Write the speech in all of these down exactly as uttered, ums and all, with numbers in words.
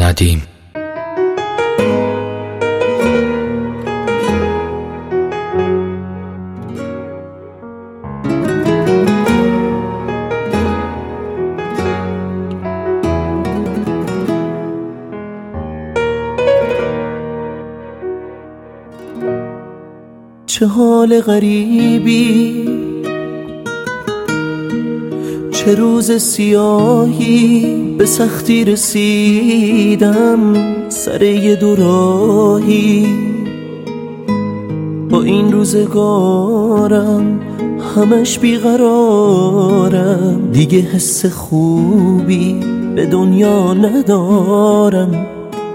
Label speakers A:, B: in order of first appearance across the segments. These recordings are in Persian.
A: ندیم.
B: چه حال غریبی، چه روز سیاهی، به سختی رسیدم سر یه دوراهی. با این روزگارم همش بیقرارم، دیگه حس خوبی به دنیا ندارم.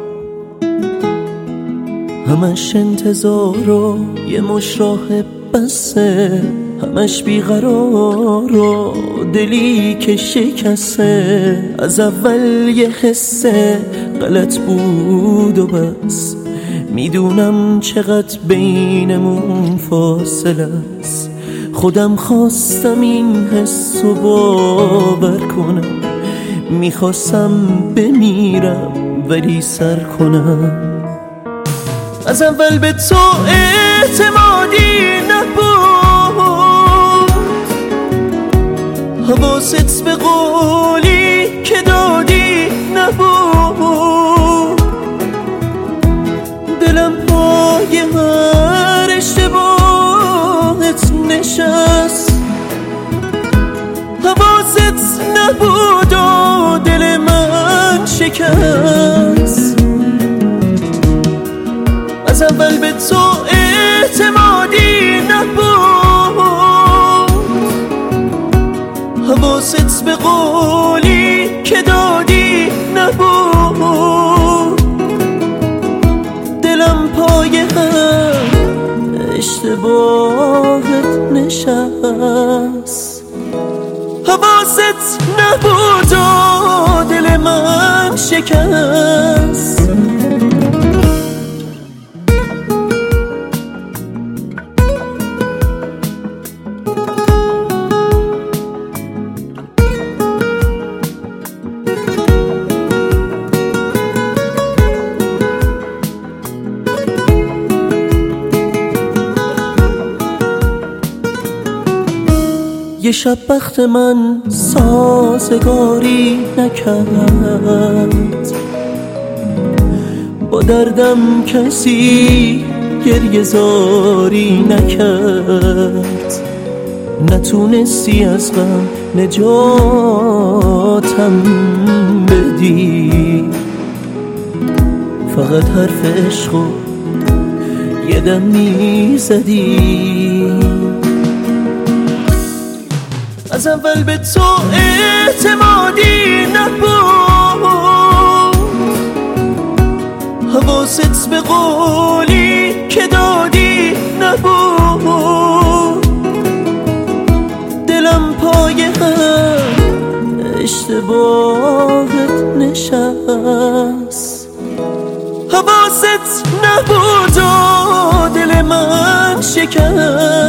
B: همش انتظار و یه مشراه بسه، همش بیقرار و دلی که شکسته. از اول یه حس غلط بود و بس، میدونم چقدر بینمون فاصله است. خودم خواستم این حس رو باور کنم، میخواستم بمیرم ولی سر کنم. از اول به تو اعتمادی نبود، حواست به قولی که دادی نبود. دلم پای هر اشتباهت نشست، حواست نبود و دل من شکست. از اول به تو اعتمادی نبود، حواست به قولی که دادی نبود. دلم پای هر اشتباهت نشست، حواست نبود و دل من شکست. یه شب بخت من سازگاری نکرد، با دردم کسی گریه زاری نکرد. نتونستی از غم نجاتم بدی، فقط حرف عشقو یه دم میزدی. از اول به تو اعتمادی نبود، حواست به قولی که دادی نبود. دلم پای هر اشتباهت نشست، حواست نبود و دل من شکست.